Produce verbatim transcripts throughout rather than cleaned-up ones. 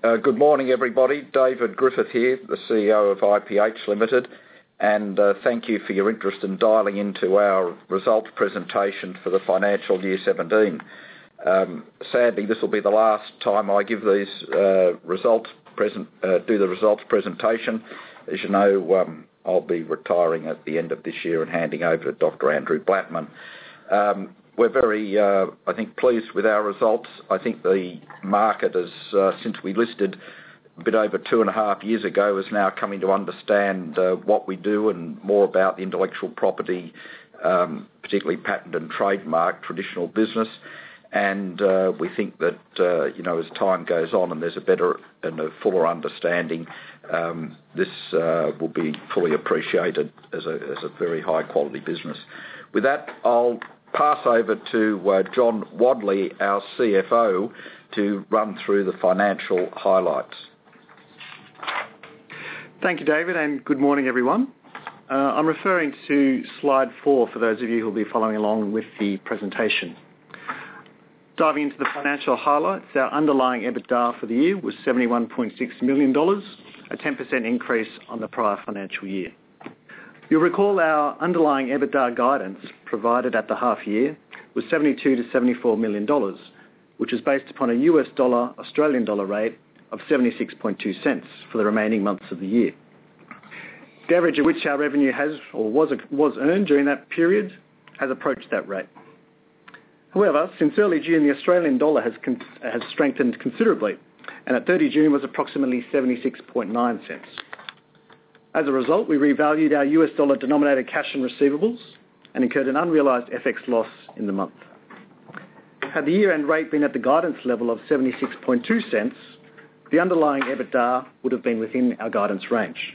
Uh, good morning, everybody. David Griffith here, the C E O of I P H Limited, and uh, thank you for your interest in dialing into our results presentation for the financial year seventeen. Um, sadly, this will be the last time I give these uh, results present, uh, do the results presentation. As you know, um, I'll be retiring at the end of this year and handing over to Doctor Andrew Blattman. Um, We're very, uh, I think, pleased with our results. I think the market has, uh, since we listed a bit over two and a half years ago, is now coming to understand uh, what we do and more about the intellectual property, um, particularly patent and trademark traditional business. And uh, we think that, uh, you know, as time goes on and there's a better and a fuller understanding, um, this uh, will be fully appreciated as a, as a very high quality business. With that, I'll pass over to uh, John Wadley, our C F O, to run through the financial highlights. Thank you, David, and good morning, everyone. Uh, I'm referring to slide four for those of you who will be following along with the presentation. Diving into the financial highlights, our underlying EBITDA for the year was seventy-one point six million dollars, a ten percent increase on the prior financial year. You'll recall our underlying EBITDA guidance provided at the half year was seventy-two to seventy-four million dollars, which is based upon a U S dollar Australian dollar rate of seventy-six point two cents for the remaining months of the year. The average at which our revenue has or was, was earned during that period has approached that rate. However, since early June, the Australian dollar has, con- has strengthened considerably, and at thirty June was approximately seventy-six point nine cents. As a result, we revalued our U S dollar denominated cash and receivables and incurred an unrealised F X loss in the month. Had the year-end rate been at the guidance level of seventy-six point two cents, the underlying EBITDA would have been within our guidance range.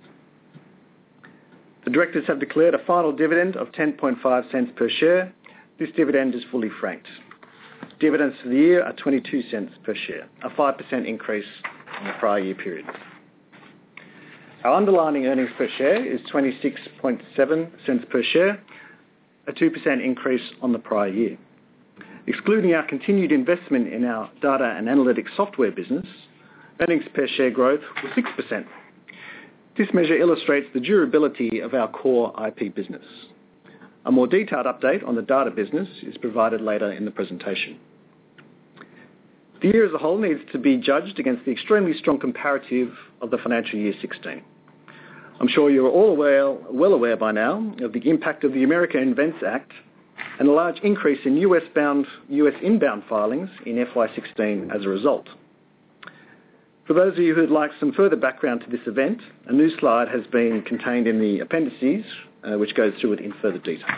The directors have declared a final dividend of ten point five cents per share. This dividend is fully franked. Dividends for the year are twenty-two cents per share, a five percent increase in the prior year period. Our underlying earnings per share is twenty-six point seven cents per share, a two percent increase on the prior year. Excluding our continued investment in our data and analytics software business, earnings per share growth was six percent. This measure illustrates the durability of our core I P business. A more detailed update on the data business is provided later in the presentation. The year as a whole needs to be judged against the extremely strong comparative of the financial year sixteen. I'm sure you're all aware, well aware by now of the impact of the America Invents Act and a large increase in U S-bound, U S inbound filings in F Y sixteen as a result. For those of you who'd like some further background to this event, a new slide has been contained in the appendices, uh, which goes through it in further detail.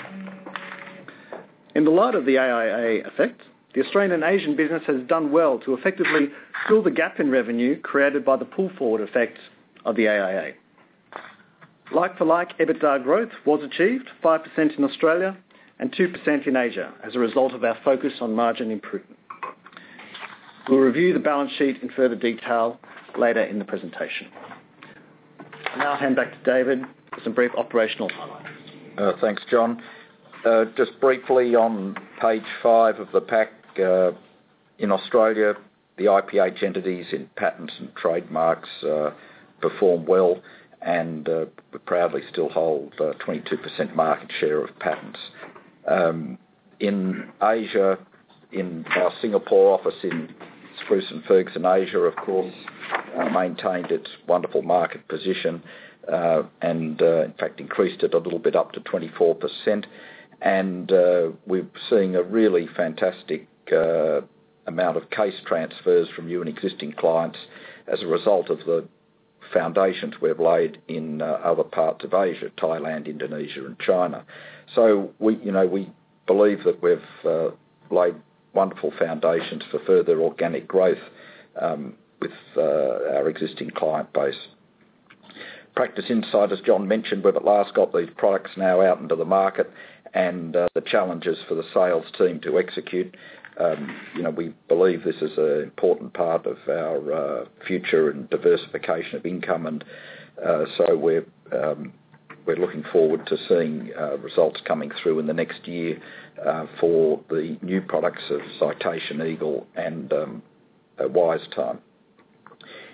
In the light of the A I A effect, the Australian and Asian business has done well to effectively fill the gap in revenue created by the pull-forward effect of the A I A. Like-for-like EBITDA growth was achieved, five percent in Australia and two percent in Asia, as a result of our focus on margin improvement. We'll review the balance sheet in further detail later in the presentation. I'll now hand back to David for some brief operational highlights. Uh, thanks, John. Uh, just briefly on page five of the pack, uh, in Australia, the I P H entities in patents and trademarks uh, perform well, and uh, we proudly still hold uh, twenty-two percent market share of patents. Um, in Asia, in our Singapore office in Spruce and Ferguson, Asia, of course, uh, maintained its wonderful market position uh, and, uh, in fact, increased it a little bit up to twenty-four percent. And uh, we're seeing a really fantastic uh, amount of case transfers from new and existing clients as a result of the foundations we've laid in uh, other parts of Asia, Thailand, Indonesia and China. So we, you know, we believe that we've uh, laid wonderful foundations for further organic growth um, with uh, our existing client base. Practice Insight, as John mentioned, we've at last got these products now out into the market, and uh, the challenges for the sales team to execute. Um, you know, we believe this is an important part of our uh, future and diversification of income, and uh, so we're um, we're looking forward to seeing uh, results coming through in the next year uh, for the new products of Citation Eagle and um, uh, WiseTime.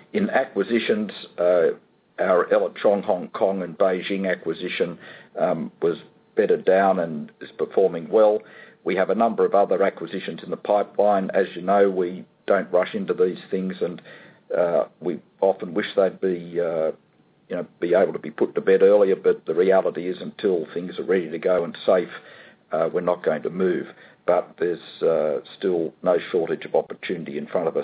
In acquisitions, uh, our Elachong Hong Kong and Beijing acquisition um, was bedded down and is performing well. We have a number of other acquisitions in the pipeline. As you know, we don't rush into these things, and uh, we often wish they'd be, uh, you know, be able to be put to bed earlier. But the reality is, until things are ready to go and safe, uh, we're not going to move. But there's uh, still no shortage of opportunity in front of us.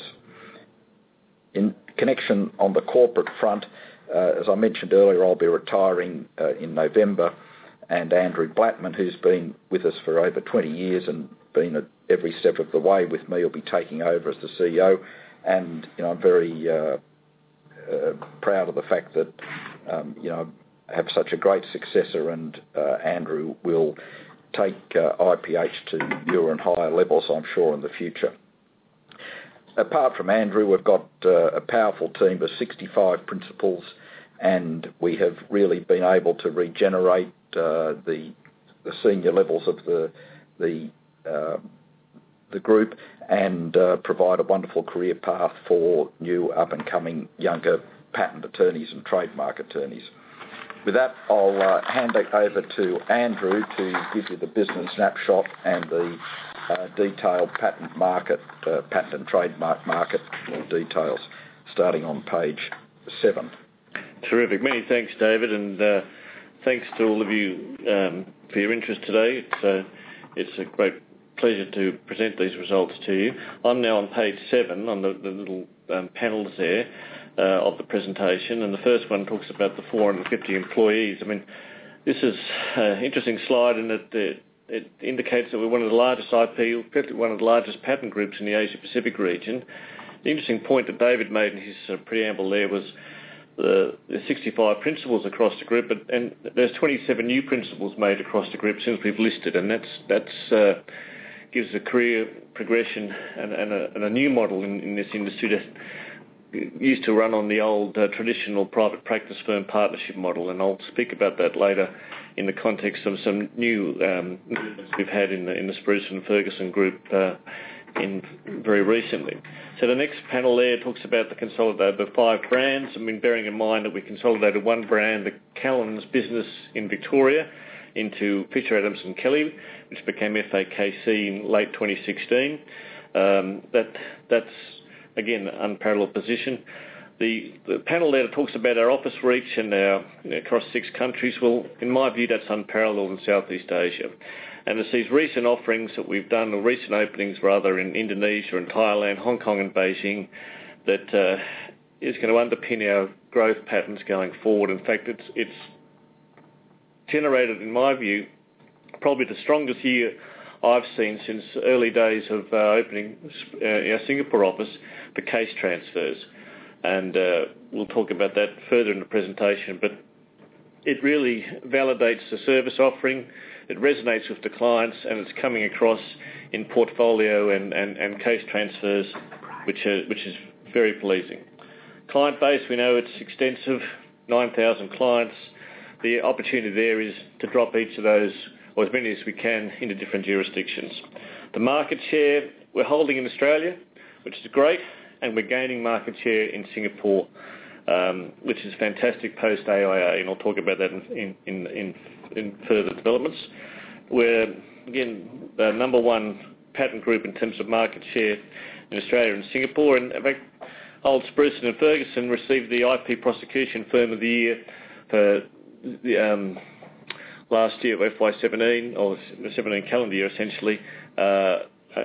In connection on the corporate front, uh, as I mentioned earlier, I'll be retiring uh, in November, and Andrew Blattman, who's been with us for over twenty years and been at every step of the way with me, will be taking over as the C E O. And you know, I'm very uh, uh, proud of the fact that um, you know I have such a great successor, and uh, Andrew will take uh, I P H to newer and higher levels, I'm sure, in the future. Apart from Andrew, we've got uh, a powerful team of sixty-five principals, and we have really been able to regenerate uh, the, the senior levels of the the uh, the group and uh, provide a wonderful career path for new up-and-coming younger patent attorneys and trademark attorneys. With that, I'll uh, hand it over to Andrew to give you the business snapshot and the uh, detailed patent market, uh, patent and trademark market details, starting on page seven. Terrific. Many thanks, David, and uh, thanks to all of you um, for your interest today. It's, uh, it's a great pleasure to present these results to you. I'm now on page seven on the, the little um, panels there uh, of the presentation, and the first one talks about the four hundred fifty employees. I mean, this is an interesting slide, and it, it, it indicates that we're one of the largest I P, one of the largest patent groups in the Asia-Pacific region. The interesting point that David made in his uh, preamble there was the, the sixty-five principals across the group, and, and there's twenty-seven new principals made across the group since we've listed, and that's that's uh, gives a career progression and, and, a, and a new model in, in this industry that used to run on the old uh, traditional private practice firm partnership model, and I'll speak about that later in the context of some new um, movements we've had in the, in the Spruson and Ferguson group uh, in very recently. So the next panel there talks about the consolidated the five brands. I mean, bearing in mind that we consolidated one brand, the Callan's business in Victoria, into Fisher Adams and Kelly, which became F A K C in late twenty sixteen. Um, that that's again an unparalleled position. The, the panel there talks about our office reach and our you know, across six countries. Well, in my view, that's unparalleled in Southeast Asia. And it's these recent offerings that we've done, or recent openings rather, in Indonesia and Thailand, Hong Kong and Beijing, that uh, is going to underpin our growth patterns going forward. In fact, it's it's generated, in my view, probably the strongest year I've seen since early days of uh, opening uh, our Singapore office for case transfers. And uh, we'll talk about that further in the presentation, but it really validates the service offering, it resonates with the clients, and it's coming across in portfolio and, and, and case transfers, which, are, which is very pleasing. Client base, we know it's extensive, nine thousand clients. The opportunity there is to drop each of those, or as many as we can, into different jurisdictions. The market share we're holding in Australia, which is great, and we're gaining market share in Singapore, um, which is fantastic post-A I A, and I'll talk about that in, in, in, in further developments. We're, again, the number one patent group in terms of market share in Australia and Singapore, and in fact, old Spruson and Ferguson received the I P Prosecution Firm of the Year for the um, last year of F Y seventeen, or the seventeen calendar year essentially, uh,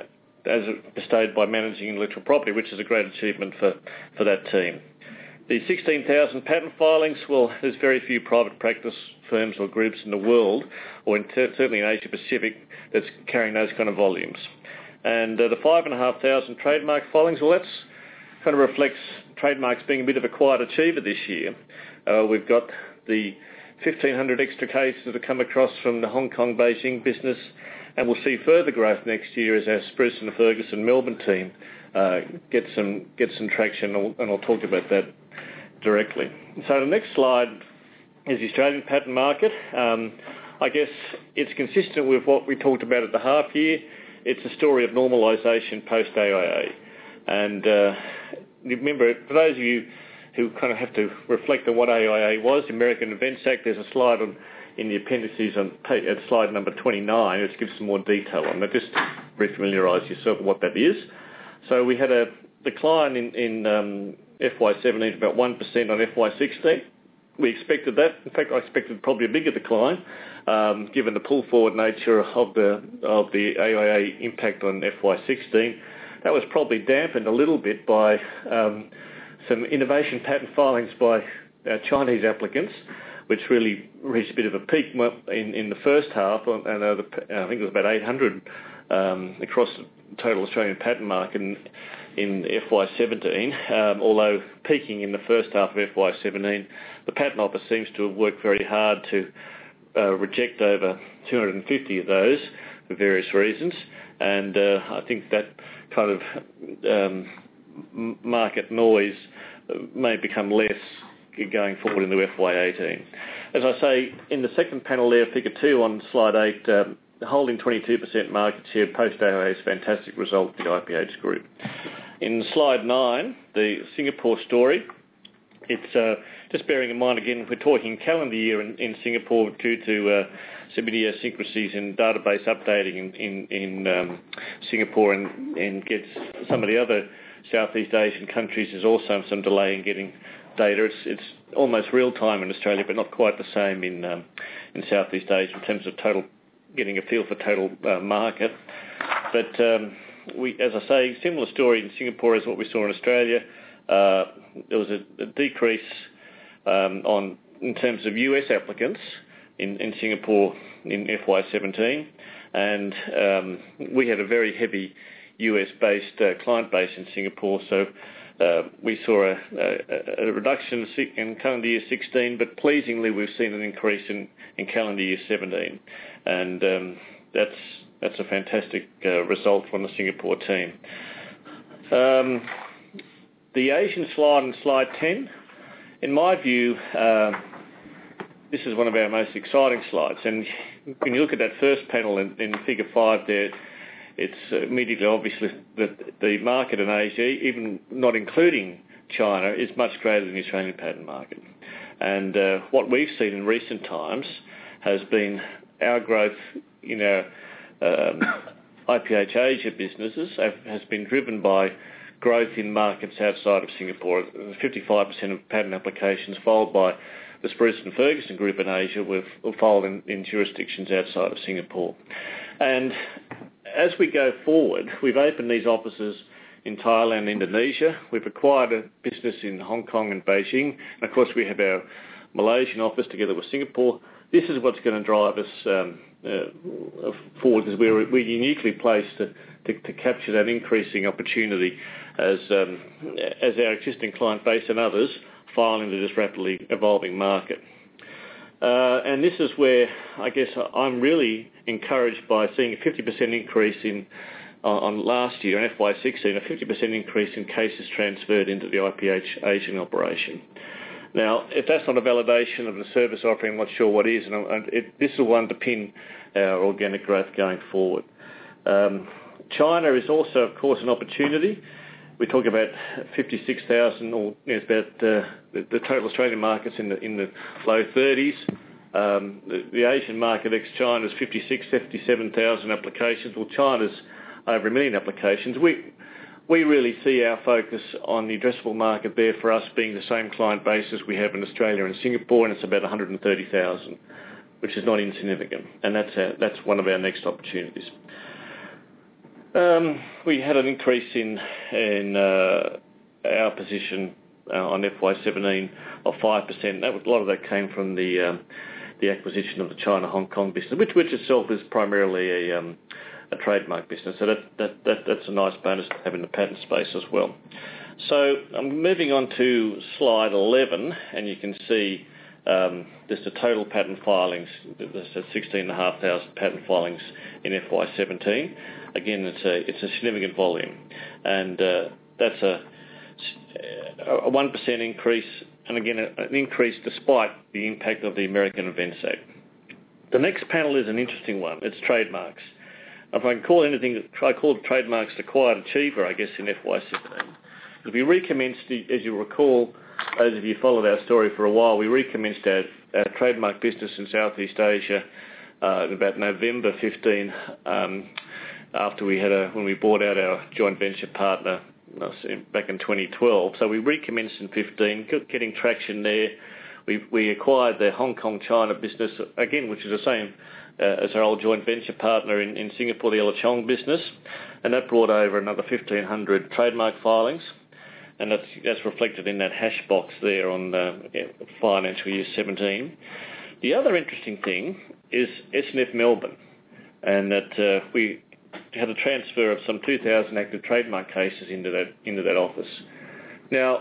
as bestowed by Managing Intellectual Property, which is a great achievement for, for that team. The sixteen thousand patent filings, well, there's very few private practice firms or groups in the world, or in ter- certainly in Asia Pacific, that's carrying those kind of volumes. And uh, the five and a half thousand trademark filings, well, that's kind of reflects trademarks being a bit of a quiet achiever this year. Uh, we've got the fifteen hundred extra cases that have come across from the Hong Kong Beijing business, and we'll see further growth next year as our Spruson and Ferguson Melbourne team uh, get some get some traction, and I'll talk about that directly. So the next slide is the Australian patent market. Um, I guess it's consistent with what we talked about at the half year. It's a story of normalisation post-A I A. And uh, remember, for those of you who kind of have to reflect on what A I A was, the American Invents Act, there's a slide on, in the appendices on page, at slide number twenty-nine, which gives some more detail on that. Just re-familiarise yourself with what that is. So we had a decline in, in um, F Y seventeen of about one percent on F Y sixteen. We expected that. In fact, I expected probably a bigger decline, um, given the pull-forward nature of the of the A I A impact on F Y sixteen. That was probably dampened a little bit by um, some innovation patent filings by uh, Chinese applicants, which really reached a bit of a peak in, in the first half, and uh, the, I think it was about eight hundred um, across the total Australian patent market in, in F Y seventeen, um, although peaking in the first half of F Y seventeen. The Patent Office seems to have worked very hard to uh, reject over two hundred fifty of those for various reasons, and uh, I think that kind of um, market noise may become less going forward into F Y eighteen. As I say, in the second panel there, figure two on slide eight, um, holding twenty-two percent market share post-A I A's fantastic result for the I P H group. In slide nine, the Singapore story, it's uh, just bearing in mind, again, we're talking calendar year in, in Singapore due to uh, some idiosyncrasies in database updating in, in, in um, Singapore, and, and gets some of the other Southeast Asian countries. There's also some delay in getting data. It's, it's almost real time in Australia, but not quite the same in um, in Southeast Asia in terms of total getting a feel for total uh, market. But um, we, as I say, similar story in Singapore as what we saw in Australia. Uh, there was a, a decrease um, on in terms of U S applicants in, in Singapore in F Y seventeen, and um, we had a very heavy U S-based uh, client base in Singapore, so uh, we saw a, a, a reduction in calendar year sixteen, but pleasingly we've seen an increase in, in calendar year seventeen, and um, that's that's a fantastic uh, result from the Singapore team. Um, the Asian slide on slide ten, in my view, uh, this is one of our most exciting slides, and when you look at that first panel in, in figure five there, it's immediately obvious that the market in Asia, even not including China, is much greater than the Australian patent market. And uh, what we've seen in recent times has been our growth in our um, I P H Asia businesses have, has been driven by growth in markets outside of Singapore. fifty-five percent of patent applications followed by the Spruson and Ferguson group in Asia were filed in, in jurisdictions outside of Singapore. And as we go forward, we've opened these offices in Thailand and Indonesia. We've acquired a business in Hong Kong and Beijing. And of course, we have our Malaysian office together with Singapore. This is what's going to drive us um, uh, forward, because we're, we're uniquely placed to, to, to capture that increasing opportunity as, um, as our existing client base and others file into this rapidly evolving market. Uh, and this is where I guess I'm really encouraged by seeing a fifty percent increase in uh, on last year in F Y sixteen, a fifty percent increase in cases transferred into the I P H Asian operation. Now, if that's not a validation of the service offering, I'm not sure what is, and it, this will underpin our organic growth going forward. Um, China is also, of course, an opportunity. We talk about fifty-six thousand, or you know, it's about uh, the, the total Australian markets in the in the low thirties. Um, the, the Asian market ex-China is fifty-six, fifty-seven thousand applications. Well, China's over a million applications. We we really see our focus on the addressable market there for us being the same client base as we have in Australia and Singapore, and it's about one hundred thirty thousand, which is not insignificant, and that's our, that's one of our next opportunities. Um, we had an increase in in uh, our position uh, on F Y seventeen of five percent. That was, a lot of that came from the um, the acquisition of the China Hong Kong business, which which itself is primarily a um, a trademark business. So that, that that that's a nice bonus to have in the patent space as well. So I'm moving on to slide eleven, and you can see um, there's the total patent filings. There's sixteen thousand five hundred patent filings in F Y seventeen. Again, it's a it's a significant volume, and uh, that's a a one percent increase, and again an increase despite the impact of the American Invents Act. The next panel is an interesting one. It's trademarks. If I can call anything, I call trademarks the quiet achiever, I guess, in F Y seventeen. We recommenced, as you recall, those of you who followed our story for a while, we recommenced our, our trademark business in Southeast Asia uh, in about November fifteenth, um, after we had a when we bought out our joint venture partner back in twenty twelve. So we recommenced in fifteen, getting traction there. We we acquired the Hong Kong China business again, which is the same uh, as our old joint venture partner in, in Singapore, the Elachong business, and that brought over another fifteen hundred trademark filings. And that's, that's reflected in that hash box there on uh, financial year seventeen. The other interesting thing is S N F Melbourne, and that uh, we had a transfer of some two thousand active trademark cases into that into that office. Now,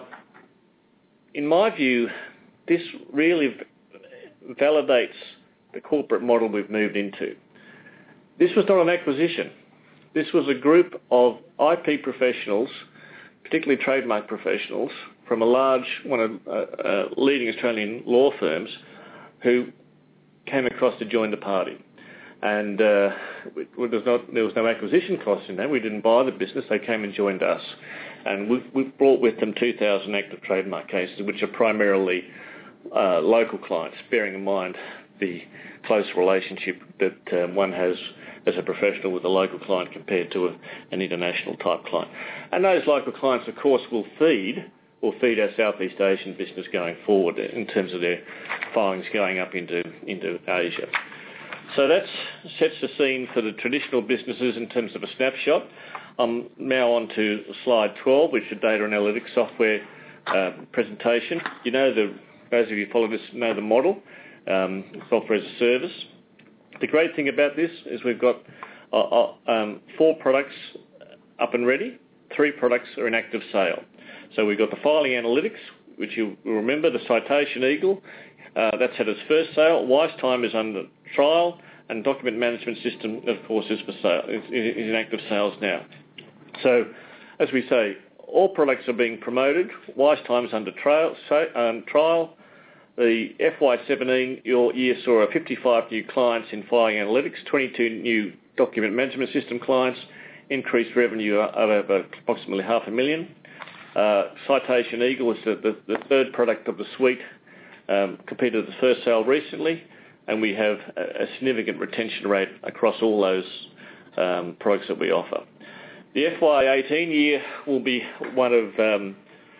in my view, this really validates the corporate model we've moved into. This was not an acquisition. This was a group of I P professionals, particularly trademark professionals, from a large, one of uh, uh, leading Australian law firms who came across to join the party. And uh, it was not, there was no acquisition cost in that. We didn't buy the business. They came and joined us. And we, we brought with them two thousand active trademark cases, which are primarily uh, local clients, bearing in mind the close relationship that um, one has as a professional with a local client compared to a, an international type client. And those local clients, of course, will feed will feed our Southeast Asian business going forward in terms of their filings going up into, into Asia. So that sets the scene for the traditional businesses in terms of a snapshot. I'm now on to slide twelve, which is the data analytics software uh, presentation. You know, the, those of you who follow this know the model, um, software as a service. The great thing about this is we've got uh, uh, um, four products up and ready. Three products are in active sale. So we've got the filing analytics, which you will remember, the Citation Eagle. Uh, that's had its first sale. WiseTime is under trial, and document management system, of course, is for sale. Is, is in active sales now. So, as we say, all products are being promoted. WiseTime is under trial. Um, trial. The F Y seventeen year saw fifty-five new clients in filing analytics, twenty-two new document management system clients, increased revenue of over approximately half a million. Uh, Citation Eagle is the, the, the third product of the suite, um, completed the first sale recently, and we have a, a significant retention rate across all those um, products that we offer. The F Y eighteen year will be one of, um,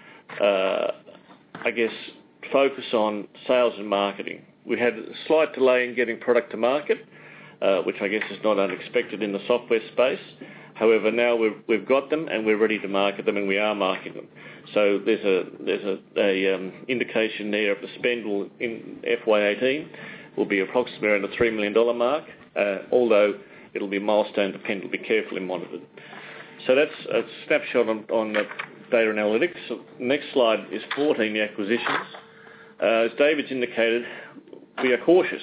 uh, I guess, focus on sales and marketing. We had a slight delay in getting product to market, uh, which I guess is not unexpected in the software space. However, now we've, we've got them and we're ready to market them, and we are marketing them. So there's a there's a, a um, indication there of the spend will, in F Y eighteen will be approximately around the three million dollars mark, uh, although it'll be milestone dependent, will be carefully monitored. So that's a snapshot on, on the data analytics. So next slide is fourteen, the acquisitions. Uh, as David's indicated, we are cautious,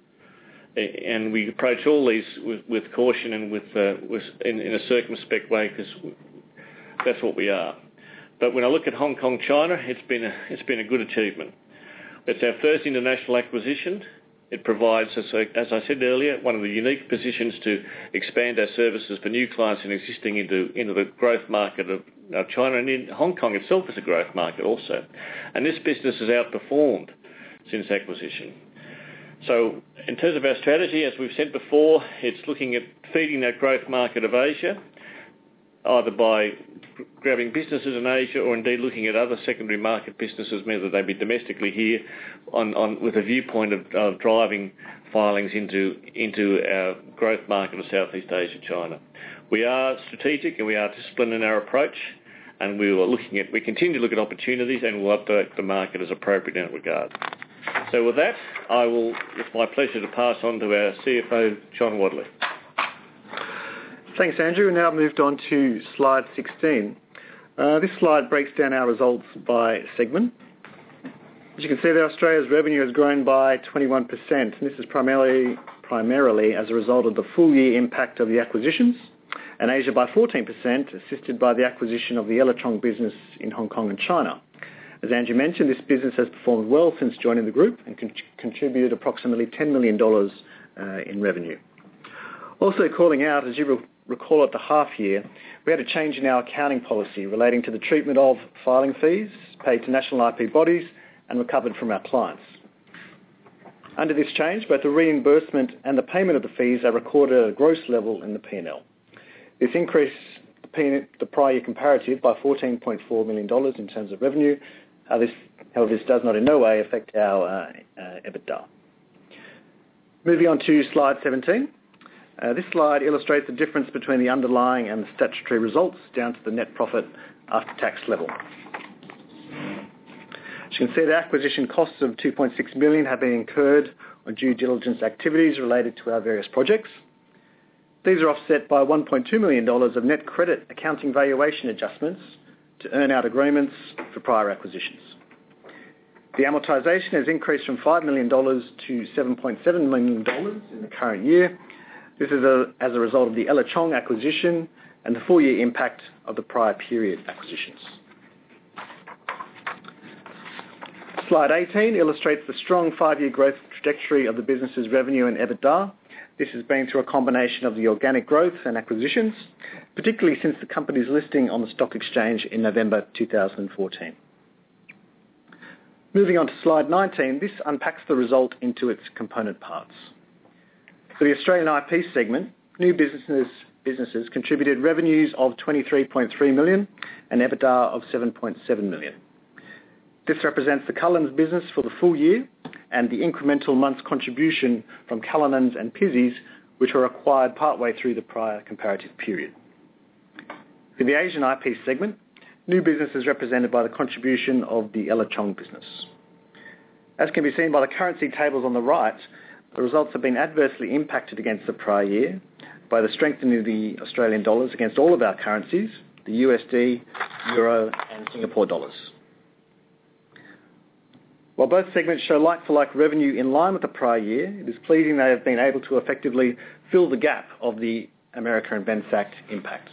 and we approach all these with, with caution and with, uh, with in, in a circumspect way, because that's what we are. But when I look at Hong Kong China, it's been a, it's been a good achievement. It's our first international acquisition. It provides us, as I said earlier, one of the unique positions to expand our services for new clients and existing into, into the growth market of China, and in Hong Kong itself is a growth market also. And this business has outperformed since acquisition. So in terms of our strategy, as we've said before, it's looking at feeding that growth market of Asia, either by grabbing businesses in Asia or indeed looking at other secondary market businesses, whether they be domestically here, on, on with a viewpoint of, of driving filings into into our growth market of Southeast Asia, China. We are strategic and we are disciplined in our approach, and we are looking at we continue to look at opportunities, and we'll update the market as appropriate in that regard. So with that, I will. It's my pleasure to pass on to our C F O, John Wadley. Thanks, Andrew. We've now moved on to slide sixteen. Uh, this slide breaks down our results by segment. As you can see there, Australia's revenue has grown by twenty-one percent, and this is primarily primarily as a result of the full year impact of the acquisitions, and Asia by fourteen percent, assisted by the acquisition of the Elachong business in Hong Kong and China. As Andrew mentioned, this business has performed well since joining the group and con- contributed approximately ten million dollars uh, in revenue. Also calling out, as you will recall at the half year, we had a change in our accounting policy relating to the treatment of filing fees paid to national I P bodies and recovered from our clients. Under this change, both the reimbursement and the payment of the fees are recorded at a gross level in the P and L. This increased the, P- the prior year comparative by fourteen point four million dollars in terms of revenue. Uh, this, however, this does not in no way affect our uh, uh, EBITDA. Moving on to slide seventeen. Uh, this slide illustrates the difference between the underlying and the statutory results down to the net profit after tax level. As you can see, the acquisition costs of two point six million dollars have been incurred on due diligence activities related to our various projects. These are offset by one point two million dollars of net credit accounting valuation adjustments to earn out agreements for prior acquisitions. The amortisation has increased from five million dollars to seven point seven million dollars in the current year. This is a, as a result of the Ella Chong acquisition and the full year impact of the prior period acquisitions. Slide eighteen illustrates the strong five-year growth trajectory of the business's revenue and EBITDA. This has been through a combination of the organic growth and acquisitions, particularly since the company's listing on the stock exchange in November two thousand fourteen. Moving on to slide nineteen, this unpacks the result into its component parts. For the Australian I P segment, new businesses, businesses contributed revenues of twenty-three point three million dollars and EBITDA of seven point seven million dollars. This represents the Cullens business for the full year and the incremental month's contribution from Cullinans and Pizzeys, which were acquired partway through the prior comparative period. For the Asian I P segment, new business is represented by the contribution of the Ella Chong business. As can be seen by the currency tables on the right, the results have been adversely impacted against the prior year by the strengthening of the Australian dollars against all of our currencies, the U S D, Euro and Singapore dollars. While both segments show like-for-like revenue in line with the prior year, it is pleasing they have been able to effectively fill the gap of the America and Ben Sact impact.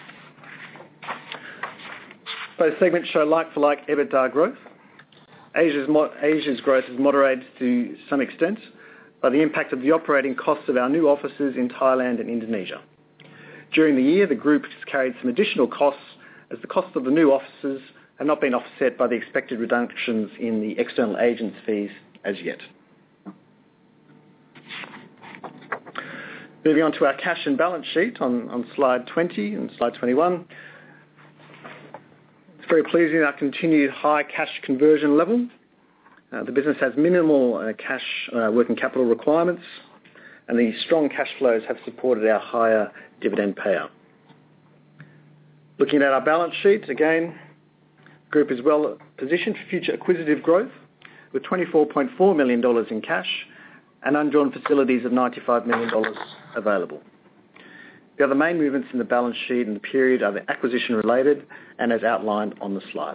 Both segments show like-for-like EBITDA growth. Asia's, mo- Asia's growth is moderated to some extent by the impact of the operating costs of our new offices in Thailand and Indonesia. During the year, the group has carried some additional costs as the cost of the new offices have not been offset by the expected reductions in the external agents' fees as yet. Moving on to our cash and balance sheet on, on slide twenty and slide twenty-one. It's very pleasing our continued high cash conversion level. Uh, the business has minimal uh, cash uh, working capital requirements, and the strong cash flows have supported our higher dividend payout. Looking at our balance sheet, again, the group is well positioned for future acquisitive growth with twenty-four point four million dollars in cash and undrawn facilities of ninety-five million dollars available. The other main movements in the balance sheet in the period are the acquisition related and as outlined on the slide.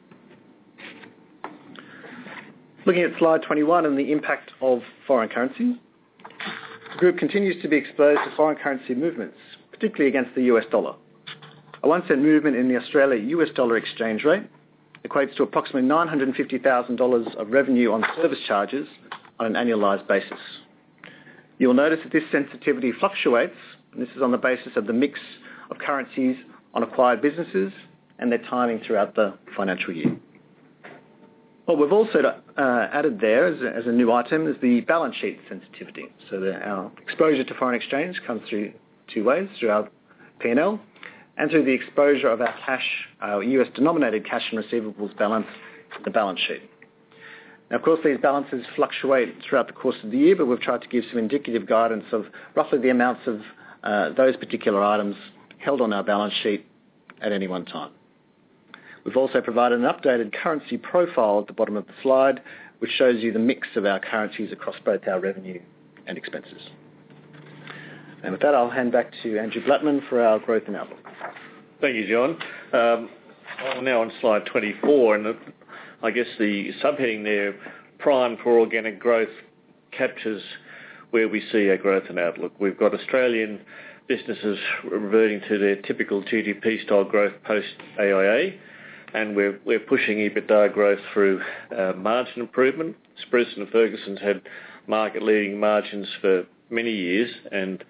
Looking at slide twenty-one and the impact of foreign currency, the group continues to be exposed to foreign currency movements, particularly against the U S dollar. A one cent movement in the Australia-U S dollar exchange rate equates to approximately nine hundred fifty thousand dollars of revenue on service charges on an annualised basis. You'll notice that this sensitivity fluctuates, and this is on the basis of the mix of currencies on acquired businesses and their timing throughout the financial year. What we've also uh, added there as a, as a new item is the balance sheet sensitivity. So that our exposure to foreign exchange comes through two ways, through our P and L and through the exposure of our cash, our U S denominated cash and receivables balance to the balance sheet. Now, of course, these balances fluctuate throughout the course of the year, but we've tried to give some indicative guidance of roughly the amounts of uh, those particular items held on our balance sheet at any one time. We've also provided an updated currency profile at the bottom of the slide, which shows you the mix of our currencies across both our revenue and expenses. And with that, I'll hand back to Andrew Blattman for our growth and outlook. Thank you, John. Um, I'm now on slide twenty-four, and the, I guess the subheading there, Prime for Organic Growth, captures where we see our growth and outlook. We've got Australian businesses reverting to their typical G D P-style growth post-A I A, and we're, we're pushing EBITDA growth through uh, margin improvement. Spruson and Ferguson's had market-leading margins for many years, and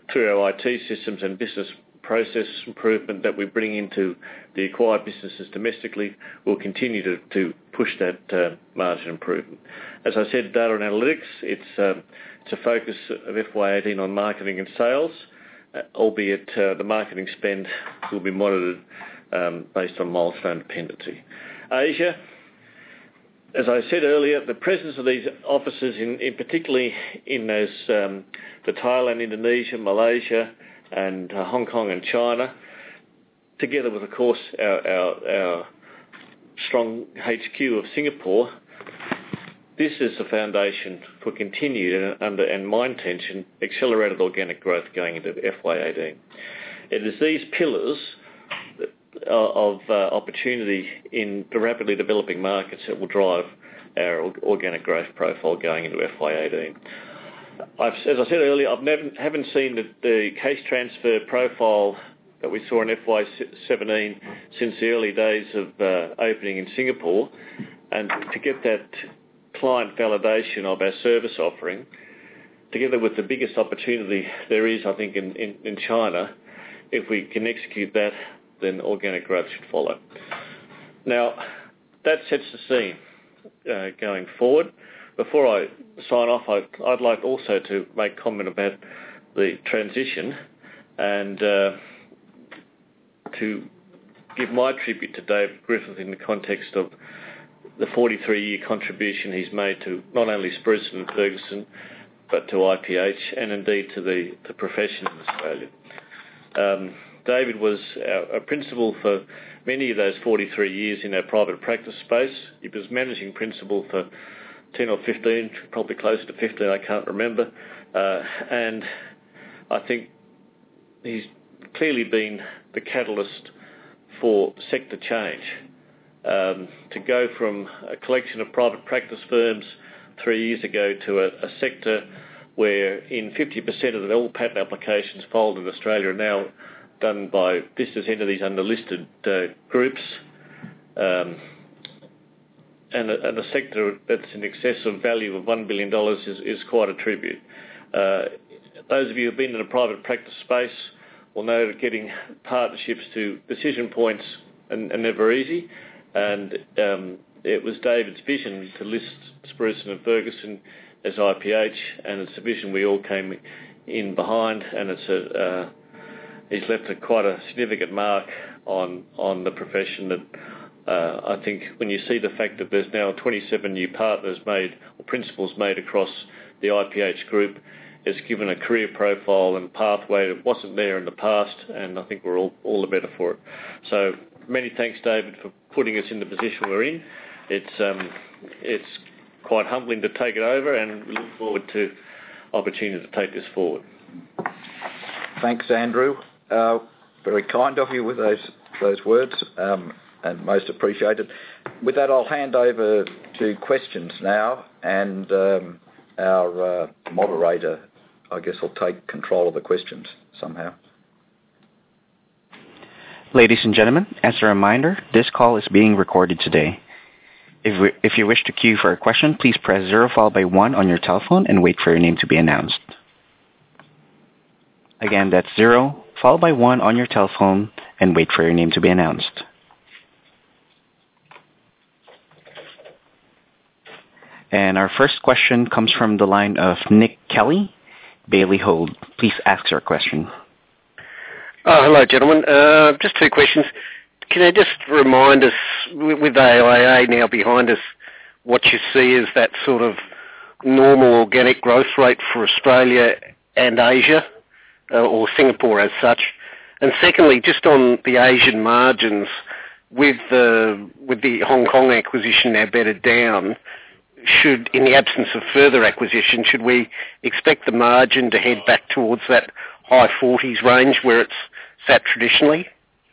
through our I T systems and business process improvement that we bring into the acquired businesses domestically, will continue to, to push that uh, margin improvement. As I said, data and analytics, it's, uh, it's a focus of F Y eighteen on marketing and sales, uh, albeit uh, the marketing spend will be monitored um, based on milestone dependency. Asia, as I said earlier, the presence of these offices, in, in particularly in those um, the Thailand, Indonesia, Malaysia, and uh, Hong Kong and China, together with, of course, our, our, our strong H Q of Singapore, this is the foundation for continued and, under, and my intention, accelerated organic growth going into F Y eighteen. It is these pillars of uh, opportunity in the rapidly developing markets that will drive our organic growth profile going into F Y eighteen. I've, as I said earlier, I've never haven't seen the, the case transfer profile that we saw in F Y seventeen since the early days of uh, opening in Singapore, and to get that client validation of our service offering, together with the biggest opportunity there is, I think, in, in, in China, if we can execute that, then organic growth should follow. Now, that sets the scene uh, going forward. Before I sign off, I'd, I'd like also to make comment about the transition and uh, to give my tribute to David Griffith in the context of the forty-three year contribution he's made to not only Spruson and Ferguson, but to I P H and indeed to the, the profession in Australia. Um, David was our, our principal for many of those forty-three years in our private practice space. He was managing principal for ten or fifteen, probably closer to fifteen, I can't remember. Uh, and I think he's clearly been the catalyst for sector change. Um, to go from a collection of private practice firms three years ago to a, a sector where in fifty percent of the all patent applications filed in Australia are now done by business entities under listed uh, groups, um, and, a, and a sector that's in excess of value of one billion dollars is, is quite a tribute. Uh, those of you who have been in the private practice space will know that getting partnerships to decision points are, are never easy, and um, it was David's vision to list Spruson and Ferguson as I P H, and it's a vision we all came in behind, and it's a uh, he's left a quite a significant mark on on the profession that uh, I think when you see the fact that there's now twenty-seven new partners made or principals made across the I P H group, it's given a career profile and pathway that wasn't there in the past, and I think we're all, all the better for it. So many thanks, David, for putting us in the position we're in. It's um, it's quite humbling to take it over, and we look forward to opportunity to take this forward. Thanks, Andrew. Uh, very kind of you with those those words, um, and most appreciated. With that, I'll hand over to questions now, and um, our uh, moderator, I guess, will take control of the questions somehow. Ladies and gentlemen, as a reminder, this call is being recorded today. If, we, if you wish to queue for a question, please press zero followed by one on your telephone and wait for your name to be announced. Again, that's zero followed by one on your telephone and wait for your name to be announced. And our first question comes from the line of Nick Kelly, Bailey Hold. Please ask your question. Oh, hello, gentlemen. Uh, just two questions. Can you just remind us, with A I A now behind us, what you see as that sort of normal organic growth rate for Australia and Asia, uh, or Singapore as such? And secondly, just on the Asian margins, with the with the Hong Kong acquisition now bedded down, should, in the absence of further acquisition, should we expect the margin to head back towards that high forties range where it's sat traditionally?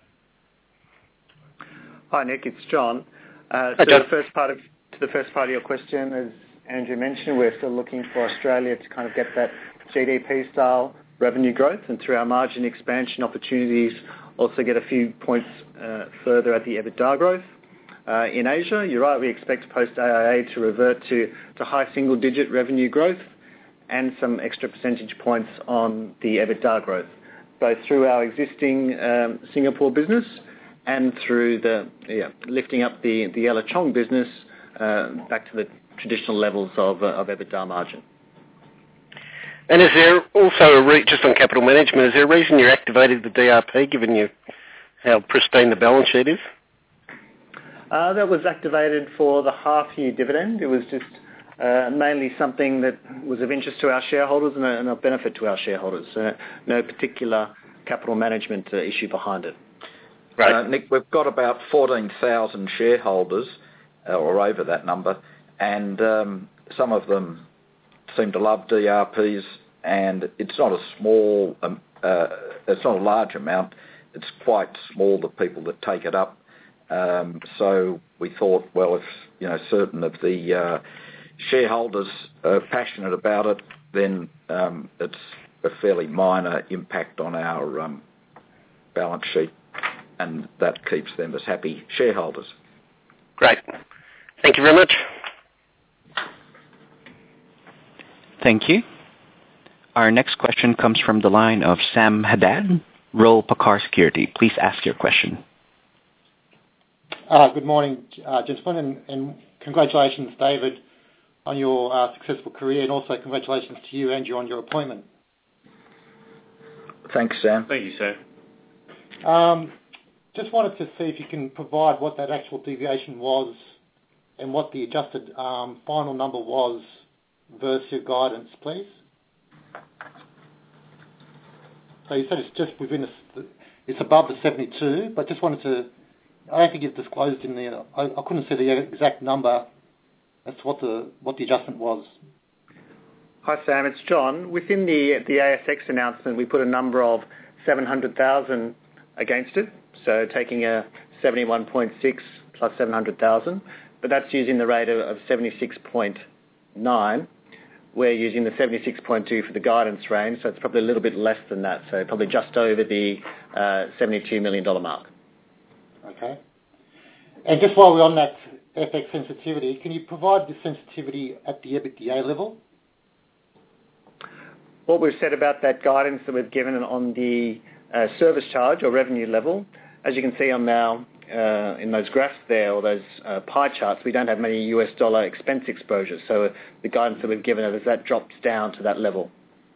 Hi, Nick. It's John. Uh, Hi, so John. the first part of to the first part of your question, as Andrew mentioned, we're still looking for Australia to kind of get that G D P style revenue growth, and through our margin expansion opportunities, also get a few points uh, further at the EBITDA growth. Uh, in Asia, you're right, we expect post A I A to revert to, to high single-digit revenue growth, and some extra percentage points on the EBITDA growth, both through our existing um, Singapore business and through the yeah, lifting up the, the Ella Chong business uh, back to the traditional levels of, uh, of EBITDA margin. And is there also, a re- just on capital management, is there a reason you activated the D R P, given you how pristine the balance sheet is? Uh, that was activated for the half-year dividend. It was just uh, mainly something that was of interest to our shareholders and a, and a benefit to our shareholders. Uh, no particular capital management uh, issue behind it. Right. Uh, Nick, we've got about fourteen thousand shareholders, uh, or over that number, and um, some of them seem to love D R Ps, and it's not a small, um, uh, it's not a large amount. It's quite small, the people that take it up. Um, so we thought, well, if you know certain of the uh, shareholders are passionate about it, then um, it's a fairly minor impact on our um, balance sheet, and that keeps them as happy shareholders. Great. Thank you very much. Thank you. Our next question comes from the line of Sam Haddad, Royal Pakar Security. Please ask your question. Uh, good morning, uh, gentlemen, and, and congratulations, David, on your uh, successful career, and also congratulations to you, Andrew, on your appointment. Thanks, Sam. Thank you, Sam. Um, just wanted to see if you can provide what that actual deviation was and what the adjusted um, final number was versus your guidance, please. So you said it's just within, the, it's above the seventy-two, but just wanted to, I don't think you've disclosed in there, I, I couldn't see the exact number. That's what the what the adjustment was. Hi, Sam, it's John. Within the the A S X announcement, we put a number of seven hundred thousand against it, so taking a seventy-one point six plus seven hundred thousand, but that's using the rate of, of seventy-six point nine. We're using the seventy-six point two for the guidance range, so it's probably a little bit less than that, so probably just over the uh, seventy-two million dollars mark. Okay. And just while we're on that F X sensitivity, can you provide the sensitivity at the EBITDA level? What we've said about that guidance that we've given on the uh, service charge or revenue level, as you can see on now uh, in those graphs there, or those uh, pie charts, we don't have many U S dollar expense exposures. So the guidance that we've given is that drops down to that level.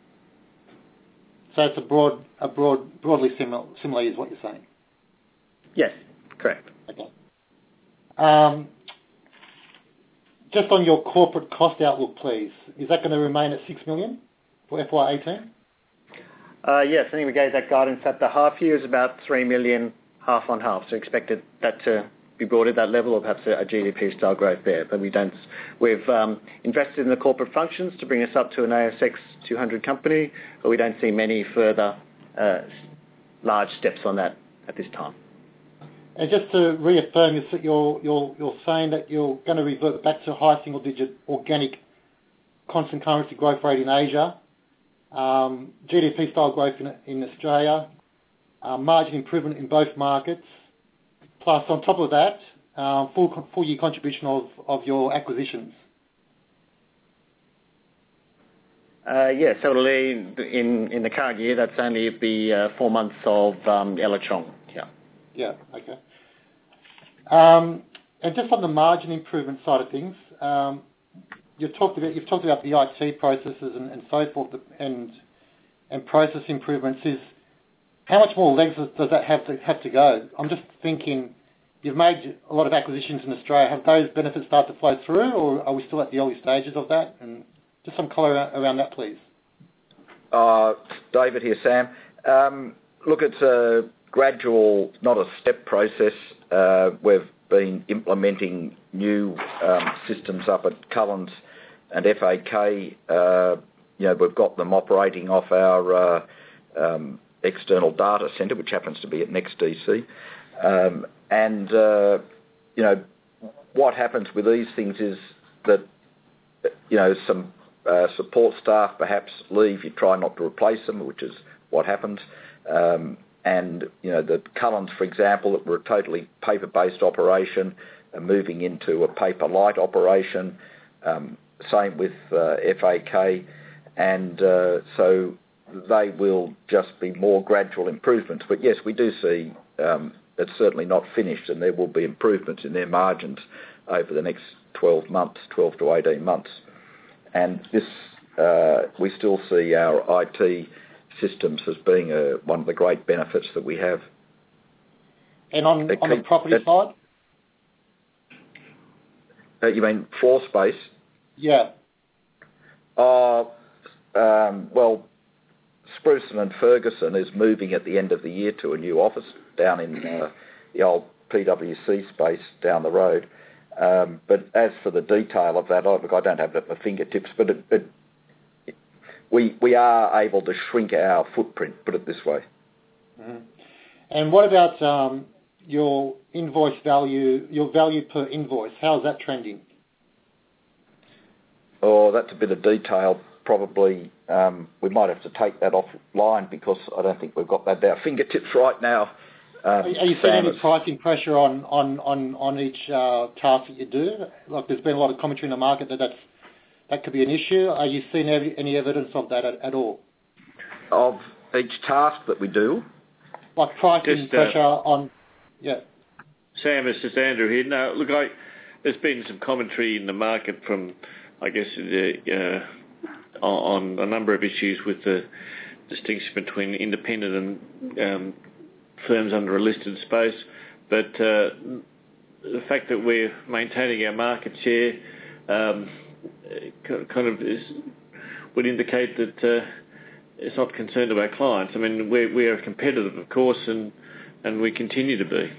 So it's a broad, a broad, broadly similar, similar is what you're saying. Yes, correct. Okay. Um, just on your corporate cost outlook, please, is that going to remain at six million for F Y eighteen? Uh, yes, I think we gave that guidance at the half year is about three million, half on half. So expected that to be brought at that level, or perhaps a, a G D P style growth there. But we don't. We've um, invested in the corporate functions to bring us up to an A S X two hundred company, but we don't see many further uh, large steps on that at this time. And just to reaffirm, you're, you're, you're saying that you're going to revert back to high single-digit organic constant currency growth rate in Asia, um, G D P style growth in, in Australia, uh, margin improvement in both markets, plus on top of that, uh, full full year contribution of, of your acquisitions. Uh, yes, so it'll be in, in the current year, that's only the uh, four months of um, Ella Chong. Yeah. Yeah, okay. Um, and just on the margin improvement side of things, um, you've talked about you've talked about the I T processes and, and so forth, and and process improvements. Is how much more legs does that have to have to go? I'm just thinking, you've made a lot of acquisitions in Australia. Have those benefits started to flow through, or are we still at the early stages of that? And just some colour around that, please. Uh, David here, Sam. Um, look, it's a gradual, not a step process. Uh, we've been implementing new um, systems up at Cullens and F A K. Uh, you know, we've got them operating off our uh, um, external data centre, which happens to be at Next D C. Um, and, uh, you know, what happens with these things is that, you know, some uh, support staff perhaps leave. You try not to replace them, which is what happens. Um, And, you know, the Cullens, for example, that were a totally paper-based operation, are moving into a paper-light operation. Um, same with uh, F A K. and uh, so they will just be more gradual improvements. But yes, we do see um, it's certainly not finished, and there will be improvements in their margins over the next twelve months, twelve to eighteen months. And this, uh, we still see our I T systems as being a, one of the great benefits that we have. And on, on the property it, side? Uh, you mean floor space? Yeah. Uh, um, well, Spruson and Ferguson is moving at the end of the year to a new office down in uh, the old P W C space down the road. Um, but as for the detail of that, look, I don't have it at my fingertips, but it, it, it, we we are able to shrink our footprint, put it this way. Mm-hmm. And what about um, your invoice value, your value per invoice? How's that trending? Oh, that's a bit of detail. Probably um, we might have to take that offline because I don't think we've got that at our fingertips right now. Um, are you seeing any pricing pressure on, on, on, on each uh, task that you do? Like there's been a lot of commentary in the market that that's, that could be an issue. Are you seeing any, any evidence of that at, at all? Of each task that we do? Like pricing just, pressure uh, on, yeah. Sam, it's just Andrew here. No, look, I, there's been some commentary in the market from, I guess, the, uh, on a number of issues with the distinction between independent and um, firms under a listed space, but uh, the fact that we're maintaining our market share um, kind of is, would indicate that uh, it's not concerned to our clients. I mean, we're, we're competitive, of course, and, and we continue to be.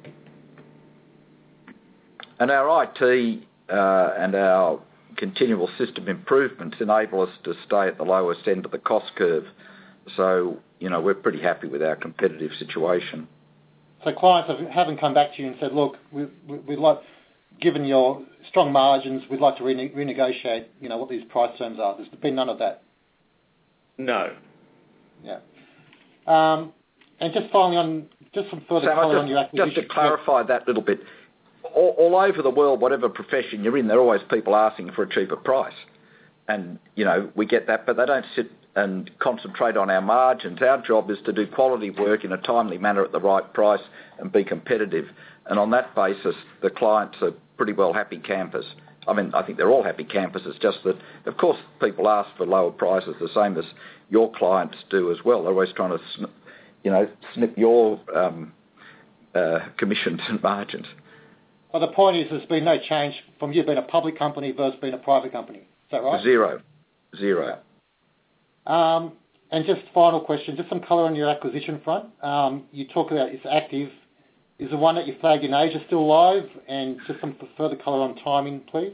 And our I T uh, and our continual system improvements enable us to stay at the lowest end of the cost curve. So, you know, we're pretty happy with our competitive situation. So clients have, haven't come back to you and said, look, we, we, we'd like, given your strong margins, we'd like to rene- renegotiate, you know, what these price terms are. There's been none of that. No. Yeah. Um, and just finally on, just some further Sam, color just, on your acquisition. just to clarify that little bit, all, all over the world, whatever profession you're in, there are always people asking for a cheaper price. And, you know, we get that, but they don't sit and concentrate on our margins. Our job is to do quality work in a timely manner at the right price and be competitive. And on that basis, the clients are pretty well happy campers. I mean, I think they're all happy campers. It's just that, of course, people ask for lower prices, the same as your clients do as well. They're always trying to, snip, you know, snip your um, uh, commissions and margins. Well, the point is there's been no change from you being a public company versus being a private company. Is that right? Zero. Zero. Um, and just final question, just some colour on your acquisition front. Um, you talk about it's active. Is the one that you flagged in Asia still live? And just some further colour on timing, please.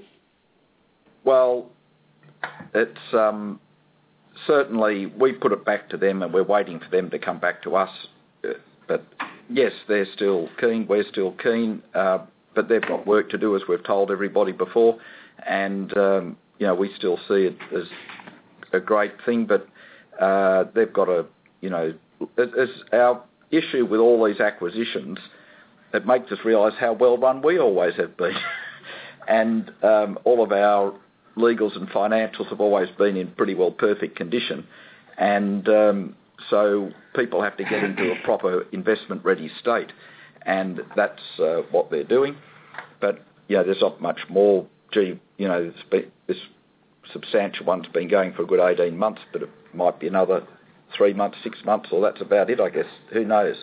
Well, it's um, certainly we put it back to them and we're waiting for them to come back to us. But yes, they're still keen. We're still keen. Uh, but they've got work to do, as we've told everybody before. And, um, you know, we still see it as a great thing, but uh, they've got a, you know, it's our issue with all these acquisitions. It makes us realise how well run we always have been, and um, all of our legals and financials have always been in pretty well perfect condition, and um, so people have to get into a proper investment ready state, and that's uh, what they're doing. But yeah, there's not much more. Gee, you know, this, this substantial one's been going for a good eighteen months, but it might be another three months, six months, or that's about it, I guess. Who knows?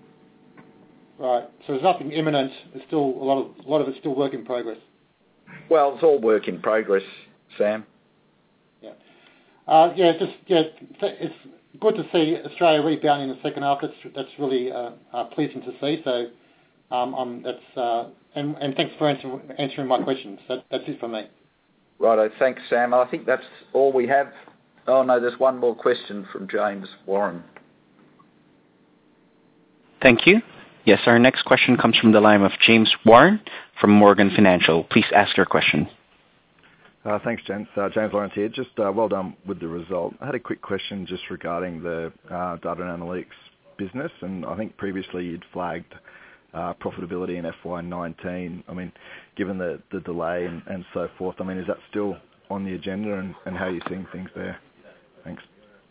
Right. So there's nothing imminent. There's still a lot of a lot of it's still work in progress. Well, it's all work in progress, Sam. Yeah. Uh, yeah. Just yeah. It's good to see Australia rebounding in the second half. That's that's really uh, uh, pleasing to see. So, um, um that's uh, and and thanks for answering answering my questions. That, that's it from me. Righto, thanks, Sam. I think that's all we have. Oh, no, there's one more question from James Warren. Thank you. Yes, our next question comes from the line of James Warren from Morgan Financial. Please ask your question. Uh, thanks, gents. Uh, James Lawrence here. Just uh, well done with the result. I had a quick question just regarding the uh, data and analytics business, and I think previously you'd flagged uh, profitability in F Y nineteen. I mean, given the, the delay and, and so forth, I mean, is that still on the agenda, and, and how are you seeing things there? Thanks.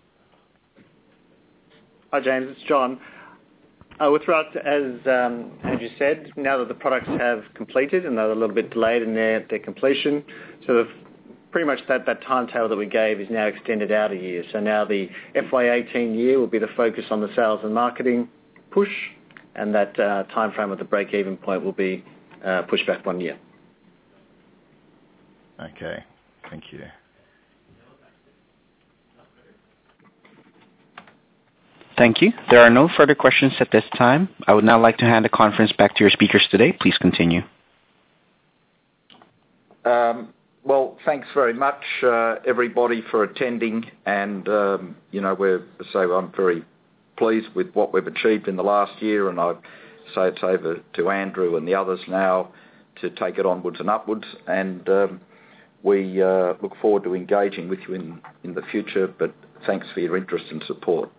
Hi, James. It's John. Uh, with regard to, as um, Andrew said, now that the products have completed and they're a little bit delayed in their, their completion, sort of pretty much that, that timetable that we gave is now extended out a year. So now the F Y eighteen year will be the focus on the sales and marketing push, and that uh, time frame of the break-even point will be uh, pushed back one year. Okay. Thank you. Thank you. There are no further questions at this time. I would now like to hand the conference back to your speakers today. Please continue. Um, well, thanks very much, uh, everybody, for attending. And, um, you know, we're, so I'm very pleased with what we've achieved in the last year. And I say it's over to Andrew and the others now to take it onwards and upwards. And um, we uh, look forward to engaging with you in, in the future. But thanks for your interest and support.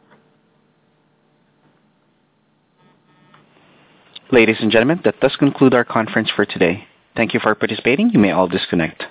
Ladies and gentlemen, that does conclude our conference for today. Thank you for participating. You may all disconnect.